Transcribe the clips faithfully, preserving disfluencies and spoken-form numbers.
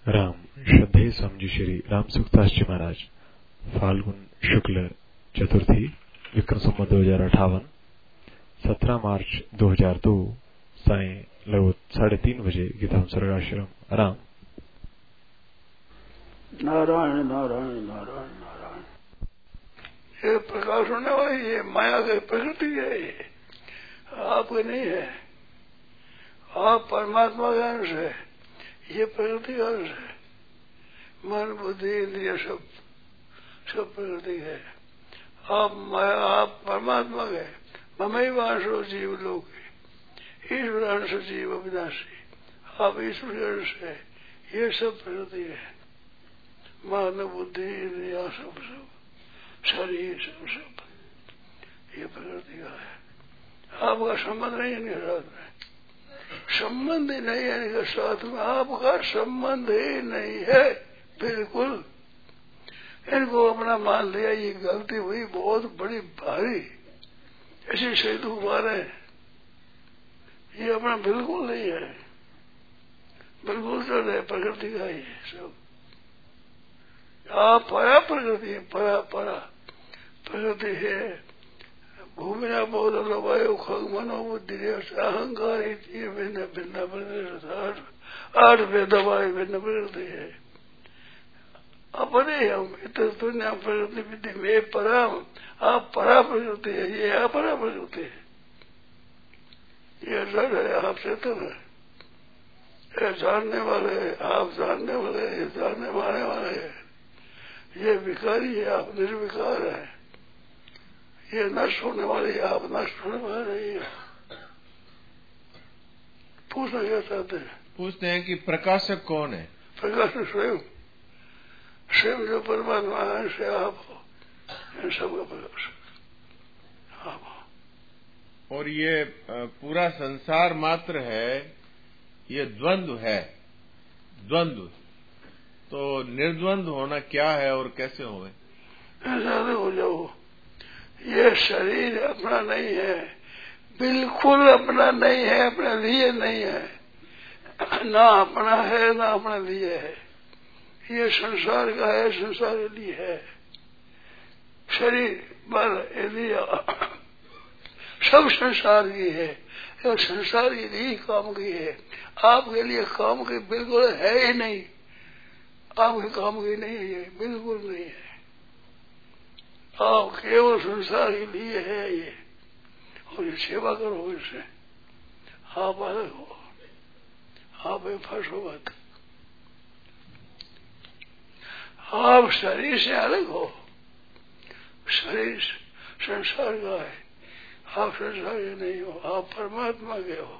राम श्रद्धेय स्वामी श्री राम सुखदास जी महाराज फाल्गुन शुक्ल चतुर्थी विक्रम संवत दो हजार अठावन सत्रह मार्च दो हजार दो साय लगभग साढ़े तीन बजे गीता स्वर्गाश्रम राम। नारायण नारायण नारायण नारायण। ये प्रकाश होने वाली ये माया की प्रकृति है, ये आपके नहीं है। आप परमात्मा का अंश है, ये प्रकृति का अंश है। मन बुद्धि इंद्रिय सब सब प्रकृति है। आप माया, आप परमात्मा के ममई वांशो जीव लोग ईश्वर अंश जीव अविनाशी, आप ईश्वर के अंश है। ये सब प्रकृति है। मन बुद्धि इंद्रिया सब सब शरीर सब सब ये प्रकृति का है। आपका संबंध नहीं है इनके साथ में, संबंध ही नहीं है इनके साथ में, आपका संबंध ही नहीं है बिल्कुल। इनको अपना मान लिया, ये गलती हुई बहुत बड़ी भारी। ऐसे सेतु मारे, ये अपना बिल्कुल नहीं है, बिल्कुल तो है प्रकृति का ही सब। आप परा प्रकृति है, परा परा प्रकृति है। भूमि न बोध वायु खग मनो बुद्धि अहंकार भिन्न भिन्न प्रकृति, आठ भेदवाय भिन्न प्रकृति है। अपने हम दुनिया प्रकृति विधि में परा, आप परा प्रकृति है, ये अपरा प्रकृति है। ये जड़ है, आप चेतन है। ये जानने वाले, आप जानने वाले, ये जानने माने वाले है। ये विकारी है, आप निर्विकार है। ये नष्ट होने वाले, आप नष्ट होने वाले नहीं है। पूछना क्या चाहते हैं? पूछते हैं कि प्रकाशक कौन है? प्रकाशक स्वयं, स्वयं जो परमात्मा अंश है आप हो, इन सबका प्रकाशक आप हो। और ये पूरा संसार मात्र है, ये द्वंद्व है। द्वंद्व तो निर्द्वंद होना क्या है और कैसे होवे? ऐसा हो जाओ, ये शरीर अपना नहीं है, बिल्कुल अपना नहीं है, अपने लिए नहीं है, ना अपना है ना अपने लिए है। ये संसार का है, संसार के लिए है। शरीर बल इंद्रिय सब संसार की है, ये संसार के लिए काम की है। आपके लिए काम की बिल्कुल है ही नहीं, आपके काम की नहीं है, ये बिल्कुल नहीं है। आप केवल संसार के लिए है ये, और ये सेवा करो इससे। आप अलग हो, आप फंसो मत। आप शरीर से अलग हो, शरीर संसार का है, आप संसार के नहीं हो, आप परमात्मा के हो।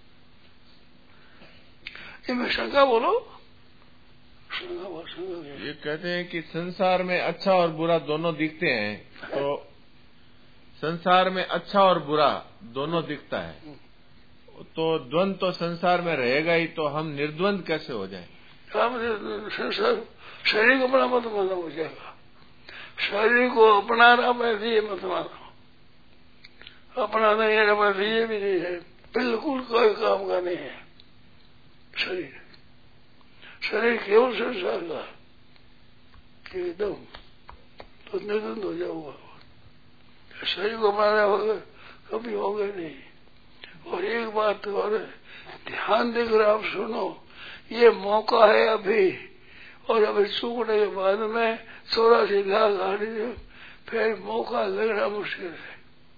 इनमें शंका बोलो, शंका बोलो, शंका। ये कहते हैं कि संसार में अच्छा और बुरा दोनों दिखते हैं, तो संसार में अच्छा और बुरा दोनों दिखता है, तो द्वंद तो संसार में रहेगा ही, तो हम निर्द्वंद कैसे हो जाए? हम संसार शरीर को अपना मत मानो हो जाएगा। शरीर को अपना ना अपने लिए मत मानो, अपना नहीं है, अपने लिए भी नहीं है, बिल्कुल कोई काम का नहीं है शरीर। शरीर केवल संसार का एकदम, तो निर्द्वंद हो जाऊंगा। शरीर को अपनाना होगा कभी होगा नहीं। और एक बात और ध्यान देकर आप सुनो, ये मौका है अभी, और अभी सूखने के बाद में चौरासी लाख गाड़ी, फिर मौका लगना मुश्किल है,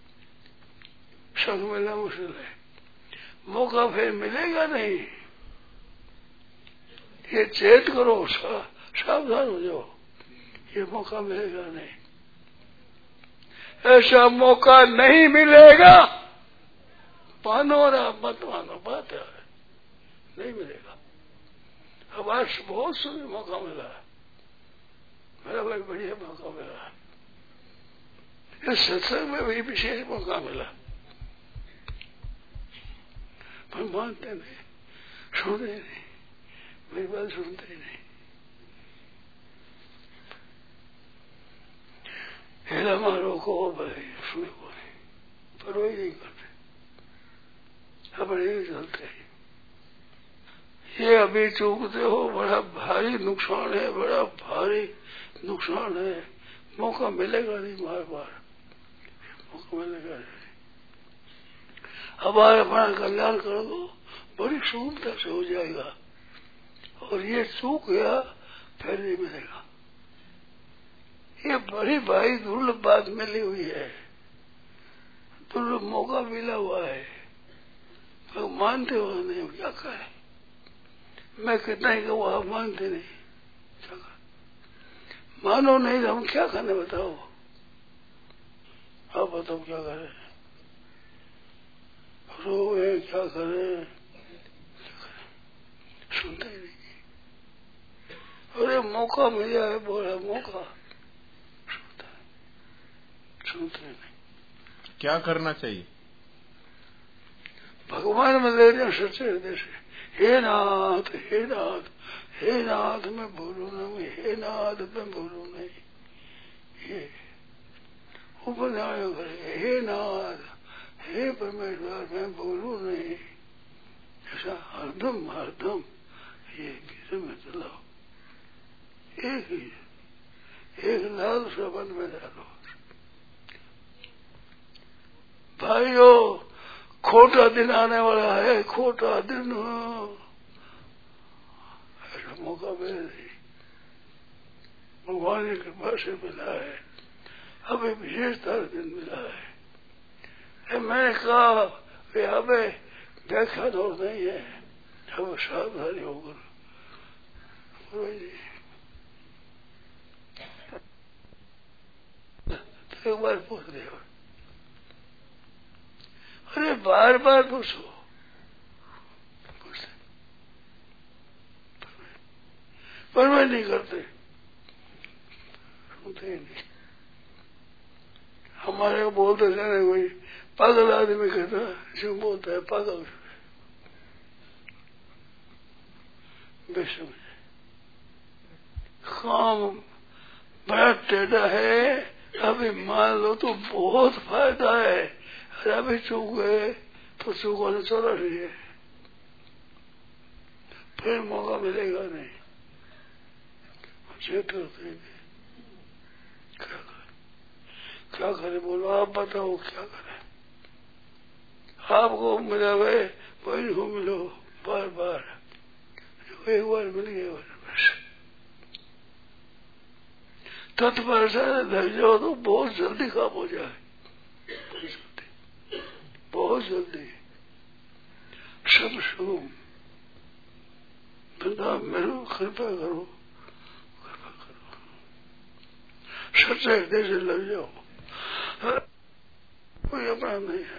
संग मिलना मुश्किल है, मौका फिर मिलेगा नहीं। ये चेत करो, सावधान हो जाओ, ये मौका मिलेगा नहीं, ऐसा मौका नहीं मिलेगा। मानो ना मत मानो, बात है, नहीं मिलेगा। अब आज बहुत सुंदर मौका मिला, मेरा भाई बढ़िया मौका मिला, इस सत्संग में भी विशेष मौका मिला, पर मानते नहीं, सुनते नहीं, मेरी बात सुनते ही नहीं। हेला मारो को भाई सुने को नहीं, पर वही नहीं करते, अपने ही चलते ही। ये अभी चूकते हो, बड़ा भारी नुकसान है, बड़ा भारी नुकसान है। मौका मिलेगा नहीं, बार बार मौका मिलेगा नहीं। हमारे अपना कल्याण कर दो, बड़ी सुगमता से हो जाएगा। और ये चूक गया फिर नहीं मिलेगा। ये बड़ी भाई दुर्लभ बात मिली हुई है, दुर्लभ मौका मिला हुआ है। तो मानते हो नहीं, क्या करें? मैं कितना ही कहूँ, आप मानते नहीं। क्या करें? मानो नहीं तो हम क्या करने, बताओ आप, बताओ क्या करें? रोए क्या करें? सुनते ही नहीं। अरे मौका मिल जाए, बोला मौका, सुनता है, सुनते नहीं। क्या करना चाहिए? भगवान में ले रहे सच्चे हृदय से, हे नाथ, हे नाथ, हे नाथ मैं भूलू नहीं, हे नाथ मैं भूलू नहीं। ये उपनारायण करेंगे, हे नाथ, हे परमेश्वर मैं भूलू नहीं। ऐसा हरदम हरदम ये गीत में चलाओ। एक ही एक लाल शब्द में डालो। भाइयों, खोटा दिन आने वाला है, खोटा दिन। ऐसा मौका मिले नहीं, भगवान की कृपा से मिला है। अभी विशेषता दिन मिला है। मैंने कहा हमें व्याख्या दौर नहीं है, हमें सावधानी होकर तो एक बार पूछ लिया। अरे बार बार पूछो, पूछते पर मैं नहीं करते, सुनते ही नहीं। हमारे को बोलते जाने, कोई पागल आदमी कहता जो बोलता है पागल, बेसमझ। काम बड़ा टेढ़ा है, अभी मान लो तो बहुत फायदा है। अरे अभी चूक गए तो चूकने चला रही है, फिर मौका मिलेगा नहीं। चेक करते नहीं, क्या करें? क्या करें बोलो, आप बताओ क्या करें? आपको मिला हुए वही को मिलो बार बार, एक बार मिल गया बस। तत्पर से धर जाओ तो बहुत जल्दी काम हो जाए, बहुत जल्दी, बहुत जल्दी। सब शुभ बंदा मेरे कृपा करो, कृपा करो, सच्चे हृदय से लग जाओ। कोई अपना नहीं है।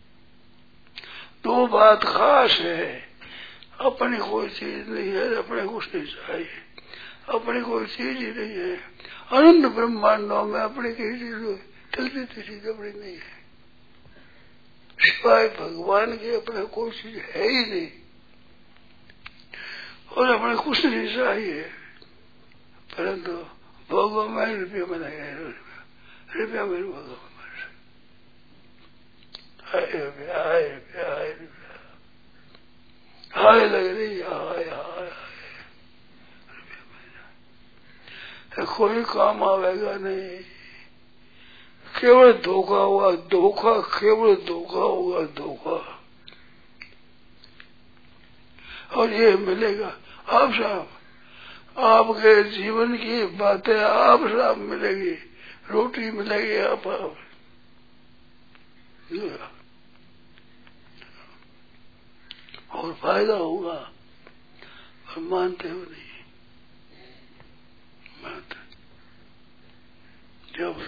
दो बात खास है, अपनी कोई चीज नहीं है, अपने कुछ नहीं चाहिए, अपनी कोई चीज ही नहीं है। अनंत ब्रह्मांडों में अपनी किसी चीज चलती चीज अपनी नहीं है, सिवाय भगवान की अपने कोई चीज है ही नहीं। और अपने कुछ नहीं चाहिए, परंतु भगवान में रुपया में नहीं है, रुपया में भगवान हाय रुपया, हाय रुपया, हाय रुपया, हाय लग रही, हाय हाय हाय। कोई काम आवेगा नहीं, केवल धोखा हुआ, धोखा, केवल धोखा होगा, धोखा। और ये मिलेगा आप साहब, आपके जीवन की बातें आप साहब मिलेगी, रोटी मिलेगी आप आप और फायदा होगा। पर मानते हो नहीं, मानते जब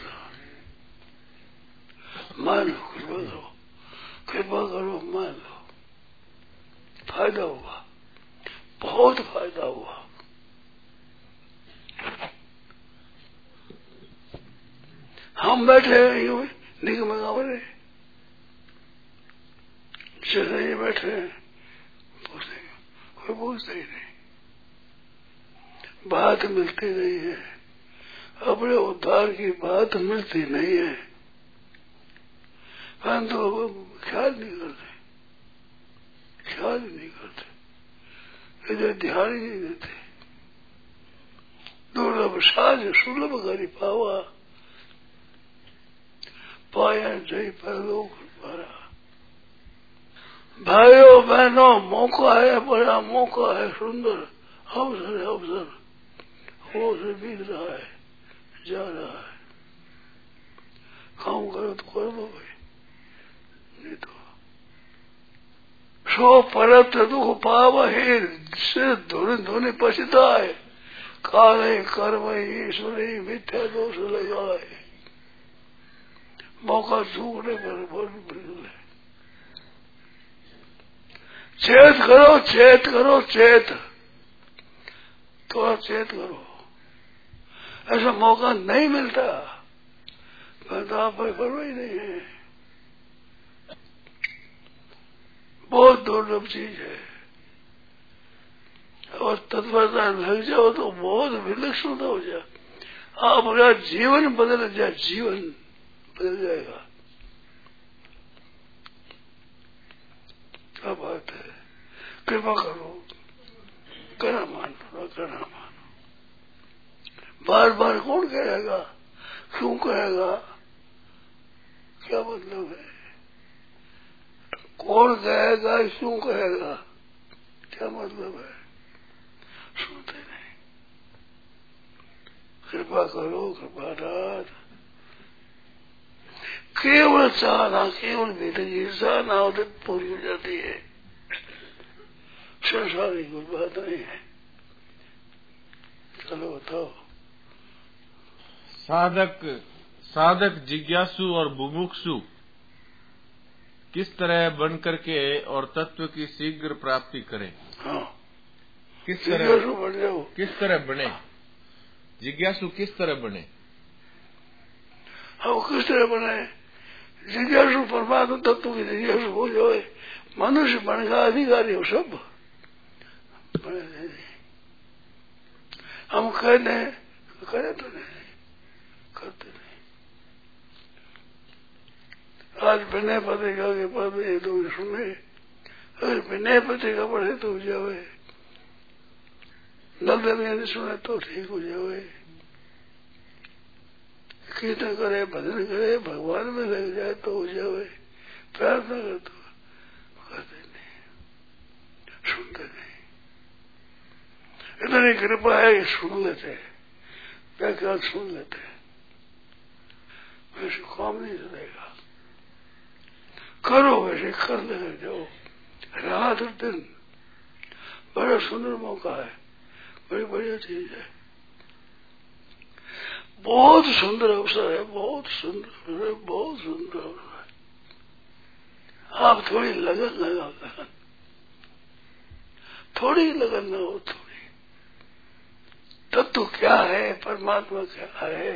मान लो, कृपा करो, कृपा करो, मान लो, फायदा हुआ, बहुत फायदा हुआ। हम बैठे यूं निगम गावरे चले बैठे, पूछते कोई पूछता ही नहीं, बात मिलती नहीं है, अपने उद्धार की बात मिलती नहीं है, परंतु तो ख्याल नहीं करते, ख्याल नहीं करते। इधर ध्यान ही नहीं देते। दुर्लभ साज सुलभ करी पावा, पाया जय परलोक हमारा। भाइयों बहनों, मौका है, बड़ा मौका है, सुंदर अवसर है, अवसर वो से बीत रहा है, जा रहा है। काम करो तो कर दो भाई, नहीं तो सो परत दुख पाव है, से धोने धोने पछताए, काले कर्म ईश्वरी मिथ्या दोष लगाए। मौका चूकने पर बहुत बिल्कुल है। चेत करो, चेत करो, चेत, थोड़ा चेत करो। ऐसा मौका नहीं मिलता, आप पर परवाह ही नहीं है। बहुत दुर्लभ चीज है, और तत्परता लग जाओ तो बहुत विलक्षण हो जाए। आपका जीवन बदल जाए, जीवन बदल जाएगा। क्या बात है, कृपा करो, करना मानो, करना मानो। बार बार कौन कहेगा, क्यों कहेगा, क्या मतलब है? कौन कहेगा, क्यों कहेगा, क्या मतलब है? सुनते नहीं। कृपा करो, कृपा रात। केवल चाहना, केवल भीतर ईर्षा ना हो तो पूरी हो जाती है। संसार की कोई बात नहीं है। चलो बताओ। साधक साधक जिज्ञासु और बुभुक्षु किस तरह बन करके और तत्व की शीघ्र प्राप्ति करें? हाँ, किस तरह बन जाओ, किस तरह बने? जिज्ञासु किस तरह बने? हाँ, किस तरह बने? जिज्ञासु परमात्मा तत्व की जिज्ञासु हो जाए, मनुष्य बनगा अधिकारी हो, सब बने। हम कहते हैं, करे तो नहीं, करते नहीं। आज विनय पत्रिका के पद ये तो सुने, अगर विनय पत्रिका पढ़े तो हो जावे, नल सुने तो ठीक हो जावे। कीर्तन करे, भजन करे, भगवान में लग जाए तो हो जावे। प्रार्थना कर तो करते नहीं, सुनते नहीं। इतनी कृपा है कि सुन लेते, व्याख्या सुन लेते, वैसे काम नहीं चलेगा। करो वैसे कर ले जाओ, रात और दिन। बड़ा सुंदर मौका है, बड़ी बढ़िया चीज है, बहुत सुंदर अवसर है, बहुत सुंदर है, बहुत सुंदर अवसर है। आप थोड़ी लगन लगा कर, थोड़ी लगन न हो, थोड़ी तत्व क्या है, परमात्मा क्या है,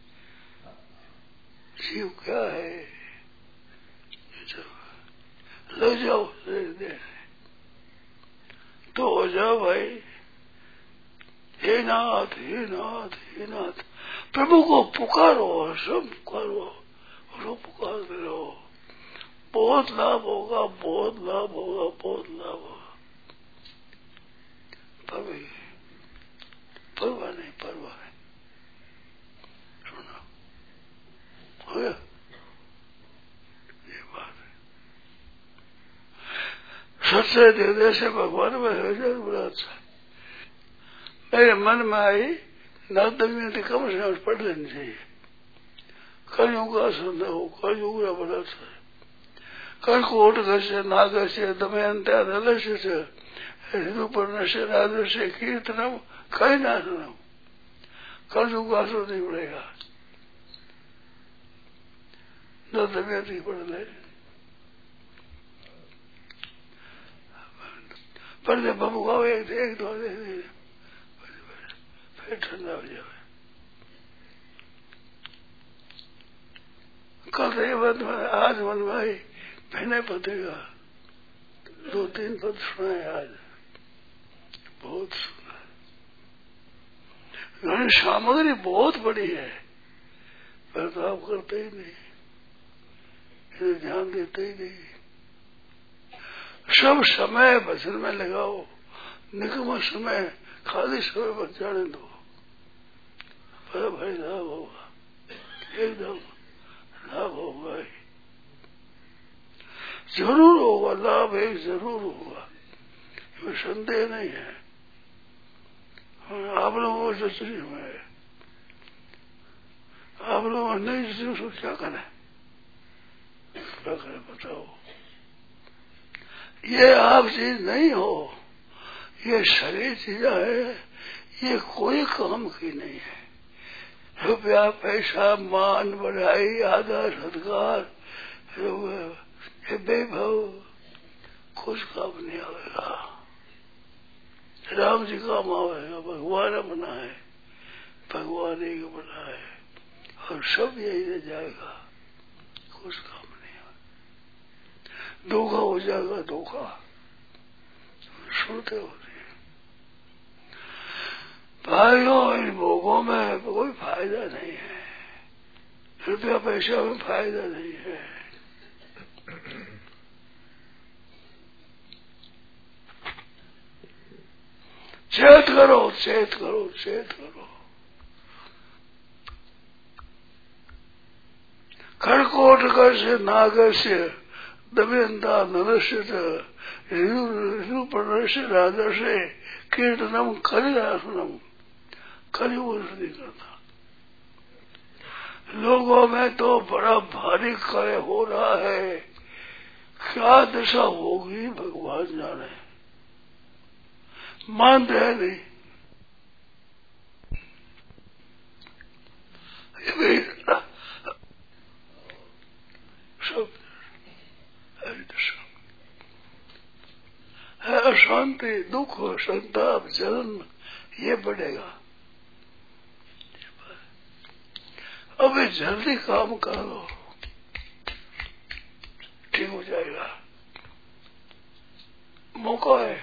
जीव क्या है, लग जाओ देर तो हो जाओ भाई। हे नाथ, हे नाथ, हे नाथ, प्रभु को पुकारो, सब पुकारो, और पुकारते रहो। बहुत लाभ होगा, बहुत लाभ होगा, बहुत लाभ होगा। तभी परवाह नहीं, परवाह नहीं। सुनो, हो गया, ये बात है। सच्चे हृदय से भगवान में हृदय बड़ा अच्छा। मेरे मन में आई नागदमी कम से कम पढ़ लेनी चाहिए। कलयुग का संदेह हो, कलयुग का बड़ा अच्छा है। कर्कोट घस्य नागस्य दमयंत्यादलस्य से ऋतुपर्णस्य राजस्य कीर्तनम कई नाशनम। कलयुग का असर नहीं पड़ेगा, न दमयंती पढ़ ले। पढ़ते बबू खाओ, एक एक दो दे, फिर ठंडा हो जाए। कल ये बात में आज मन में आई, पहने पतेगा दो तीन पद सुनाए आज, बहुत सुना। घनी सामग्री बहुत बड़ी है, पर तो आप करते ही नहीं, इसे ध्यान देते ही नहीं। सब समय भजन में लगाओ, निकमा समय खाली समय पर जाने दो, पर भाई लाभ होगा, एकदम लाभ होगा ही, जरूर होगा लाभ, एक जरूर होगा, इसमें संदेह नहीं है। आप लोगों को जचरी में, आप लोगों नहीं जचरी उसको क्या करें, क्या करें बताओ। ये आप चीज नहीं हो, ये शरीर चीजा है, ये कोई काम की नहीं है। रुपया पैसा मान बढ़ाई आदर सत्कार ये वैभव कुछ काम नहीं आवेगा। राम जी काम आवेगा, भगवान बना है, भगवान एक बना है, और सब यही रह जाएगा, कुछ काम नहीं आवेगा। धोखा हो जाएगा, धोखा सुनते होते भाइयों, इन भोगों में कोई फायदा नहीं है, रुपया पैसा में फायदा नहीं है। चेत करो, चेत करो, चेत करो। खड़कोट से नागर से दमयंता नरस्य ऋषि राजा से कीर्तनम कलिदासनम, कली नहीं करता। लोगों में तो बड़ा भारी कार्य हो रहा है, क्या दशा होगी भगवान जाने, मानते हैं नहीं। सब दशा है, अशांति, दुख, संताप, जलन ये बढ़ेगा। अबे जल्दी काम करो, ठीक हो जाएगा, मौका है।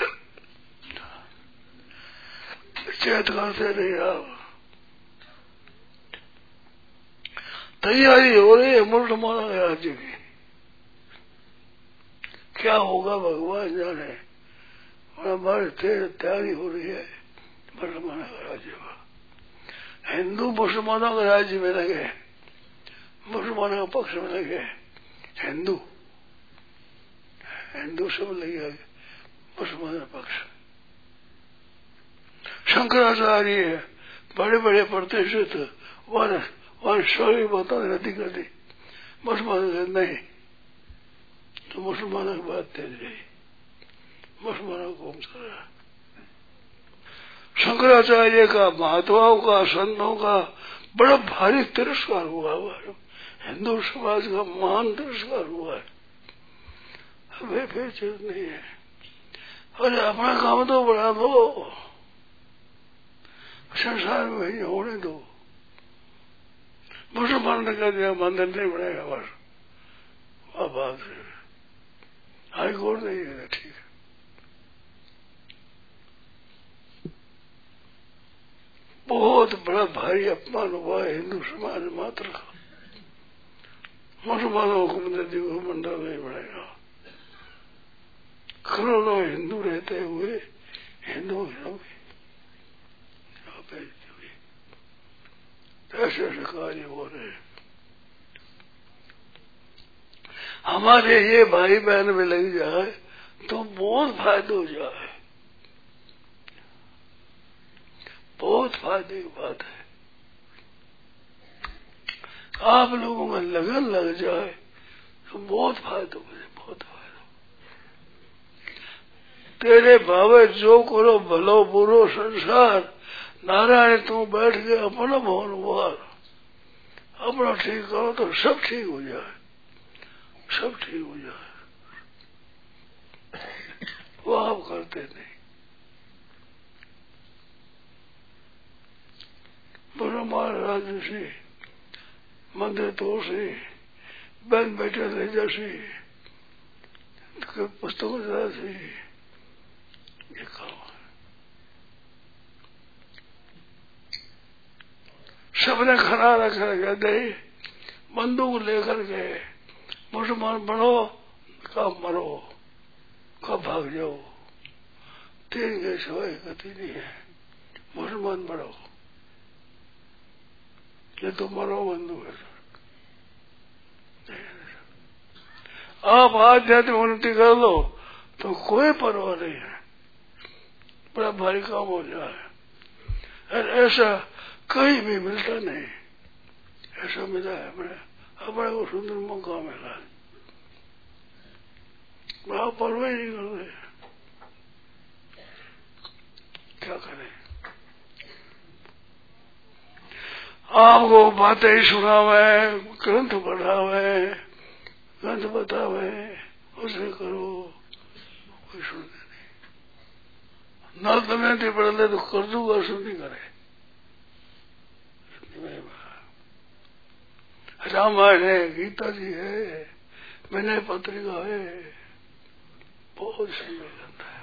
चेत करते नहीं आप, तैयारी हो रही है मुसलमानों के राज्य की, क्या होगा भगवान जाने। और हमारी तैयारी हो रही है मुसलमानों के राज्य का। हिंदू मुसलमानों के राज्य में लगे, मुसलमानों के पक्ष में लगे, हिंदू हिंदू सब लगे मुसलमानों के पक्ष। शंकराचार्य बड़े बड़े प्रतिष्ठित वन वन शौर्य बताने रद्दी कर दी, मुसलमानों नहीं, तो मुसलमानों की बात तेज रही, मुसलमानों को कर रहा। शंकराचार्य का, महात्माओं का, संतों का बड़ा भारी तिरस्कार हुआ हुआ है, हिंदू समाज का महान तिरस्कार हुआ है। हमें फिर चीज नहीं है, अरे अपना काम तो बढ़ा दो, संसार में वही होने दो। मुसलमान ने कह दिया मंदिर नहीं बनेगा, बस अब बात हाई कोर्ट नहीं है, ठीक है। बहुत बड़ा भारी अपमान हुआ है हिंदू समाज मात्र का, मुसलमानों को मंदिर मंडल नहीं बनेगा। करोड़ों हिंदू रहते हुए हिंदू ऐसे ऐसे कार्य हो रहे। हमारे ये भाई बहन में लग जाए तो बहुत फायदा हो जाए, बहुत फायदे की बात है। आप लोगों में लगन लग जाए तो बहुत फायदा हो जाए, बहुत फायदा। तेरे भावे जो करो भलो बुरो संसार, नारायण तू बैठ के अपना भवन उबार, अपना ठीक करो तो सब ठीक हो जाए, सब ठीक हो जाए। वो आप करते नहीं। बुरा राज्य से मंदिर तो से बहन बेटे रह जैसे पुस्तकों से ये काम है। सबने खड़ा रखा गए, बंदूक लेकर के मुसलमान बनो, कब मरो, कब भाग जाओ, तीन के सिवाय गति नहीं है। मुसलमान बढ़ो, ये तो मरो बंधु है। आप आध्यात्मिक उन्नति कर लो तो कोई परवाह नहीं है, बड़ा भारी काम हो जाए। और ऐसा कहीं भी मिलता नहीं, ऐसा मिला है बड़ा बड़ा को सुंदर मौका मिला, बड़ा परवाह नहीं करते। क्या करें, आपको बातें सुनावे, ग्रंथ पढ़ावे, ग्रंथ बतावे, उसे करो, कोई सुनते नहीं। नल दमयंती पढ़ ले तो कर दूंगा, सुनी करे। रामायण है, गीता जी है, विनय पत्रिका है, बहुत सुंदर ग्रंथ है।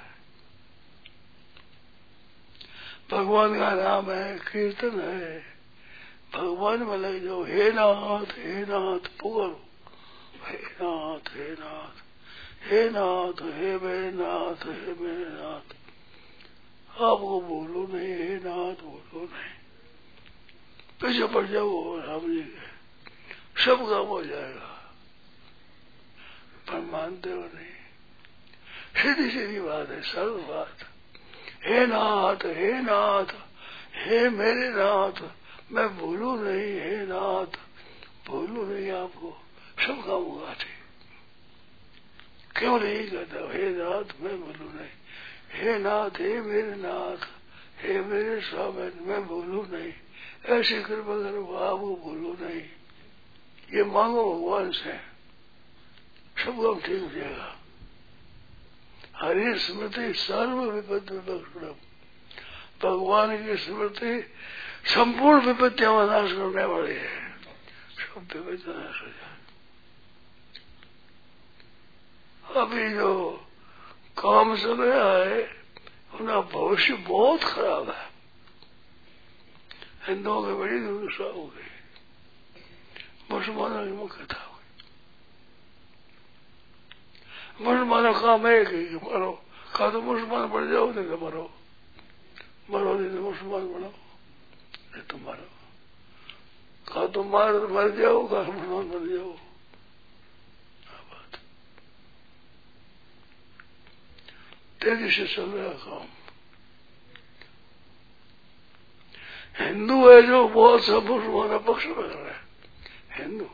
भगवान का नाम है, कीर्तन है, भगवान में लग जाओ। हे नाथ हे नाथ पुकारो, हे नाथ हे नाथ हे नाथ हे मेरे नाथ हे मेरे नाथ। आपको बोलो नहीं, हे नाथ बोलो नहीं, पीछे पड़ जाओ राम जी के, सब काम हो जाएगा। पर मानते हो नहीं, सीधी सीधी बात है, सरल बात। हे नाथ हे नाथ हे मेरे नाथ, मैं भूलू नहीं, हे नाथ भूलू नहीं आपको, सब काम होगा। क्यों नहीं कहता हे नाथ मैं भूलू नहीं, हे नाथ हे मेरे नाथ हे मेरे स्वामी मैं भूलू नहीं, ऐसी कृपा करो आपको भूलू नहीं। ये मांगो भगवान से, सब काम ठीक हो जाएगा। हरि स्मृति सर्व विपत्ति विपक्षण, भगवान की स्मृति संपूर्ण विपत्तियां नाश करने वाली है, सब विपत्ति नाश हो जाए। अभी जो काम चल रहा है उनका भविष्य बहुत खराब है। हिंदुओं की बड़ी दुर्दशा हो गई, मुसलमानों की मुख्यता हो गई। मुसलमानों का काम है कि मरो, कहा तो मुसलमान बन जाओ, नहीं तो मरो, मरो नहीं तो मुसलमान बनो, नहीं तो मरो, कहा तो मार तो मर जाओ, कहा मुसलमान बन जाओ। तेजी से चल रहा काम। हिंदू है जो बहुत सा मुसलमान पक्ष में कर रहे हैं, हिंदू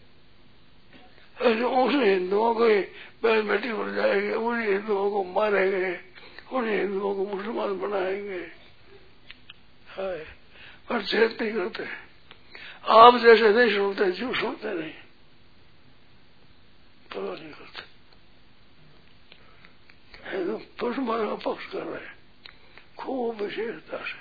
ऐसे उसे हिंदुओं को बैल बेटी बन जाएंगे, उन्हीं हिंदुओं को मारेंगे, उन्हीं हिंदुओं को मुसलमान बनाएंगे, पर चेत नहीं करते। आप जैसे नहीं सुनते, क्यों सुनते नहीं, परवाह नहीं करते। मुसलमान का पक्ष कर रहे हैं खूब विशेषता से,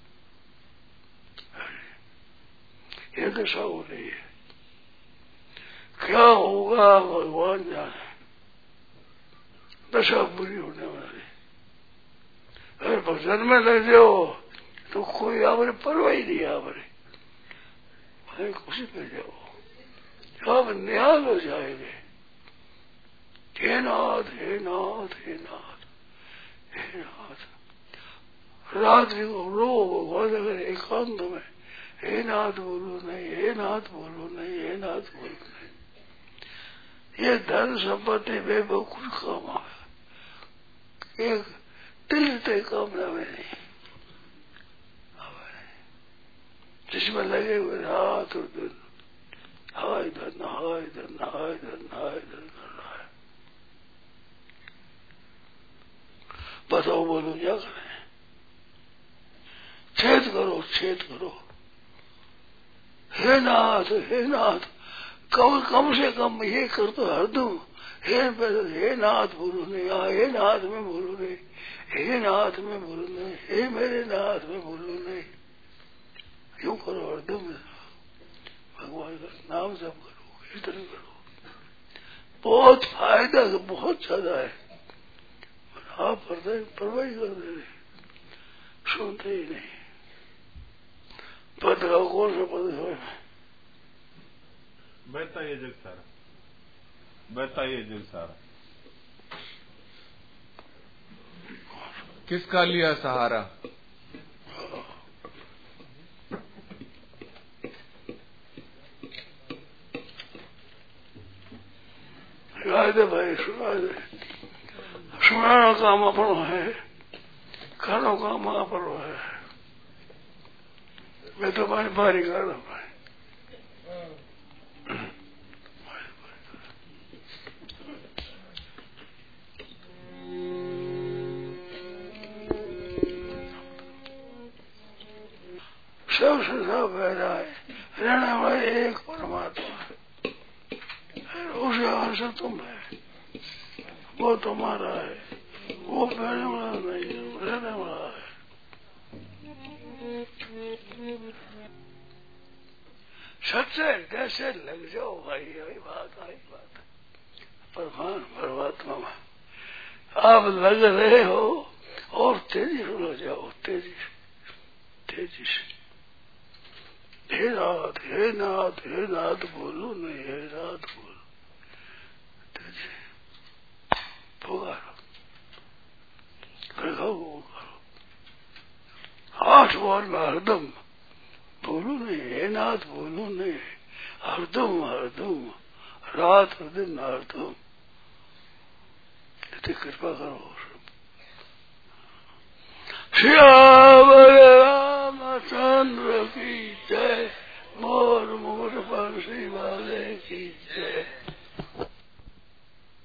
ये दशा हो रही है। क्या होगा भगवान जाने, दशा बुरी होने वाली। अगर भजन में लग जाओ तो कोई आपने परवाह ही नहीं, आपने खुशी पे जाओ, आप निहाल हो जाएंगे। हे नाथ हे नाथ हे नाथ हे नाथ। रात्रि को रो भगवान अगर एकांत में, हे नाथ बोलो नहीं, हे नाथ बोलो नहीं, हे नाथ बोलो नहीं। ये धन संपत्ति में बहुत कुछ काम आवे, एक दिल से काम ना में नहीं, जिसमें लगे हुए रात और दिन, हाय धन हाय धन हाय धन हाय धन कर रहा है। बताओ बोलो क्या करें, छेद करो छेद करो। हे नाथ हे नाथ, कम कम से कम ये कर तो हरदम हे हे नाथ बोलो नहीं, हे नाथ में बोलो नहीं, हे नाथ में बोलो नहीं, हे मेरे नाथ में बोलो नहीं। यूं करो हरदम, भगवान का नाम जप करो, कीर्तन करो, बहुत फायदा बहुत ज्यादा है। आप परवाही कर दे रहे, सुनते ही नहीं। पद का कौन सा पद है, बहता ये जग सारा, बहता ये जग सारा। किसका लिया सहारा? सुना दे भाई, सुना दे। सुनाना काम अपनो है, खानो काम अपनो है। मैं तो भाई बारी कर रहा हूँ। सब संसार पैदा है, रहने वाला एक परमात्मा है, उसे अंश तुम है, वो तुम्हारा है, वो पहने वाला नहीं है, रहने वाला है। सच्चे कैसे लग जाओ भाई, यही बात आई बात। परमान परमात्मा में आप लग रहे हो और तेजी से लग जाओ, तेजी से, तेजी से। हे नाथ, हे नाथ, हे नाथ बोलो नहीं, हे नाथ बोलो, तेजी पुकारो, कहो वो करो। आठ बार में हरदम बोलो नहीं, हे नाथ बोलो नहीं, हरदम हरदम, रात दिन हरदम। इतनी कृपा करो। श्यावर रामचंद्र की जय, मोर मोर बंसी वाले की जय।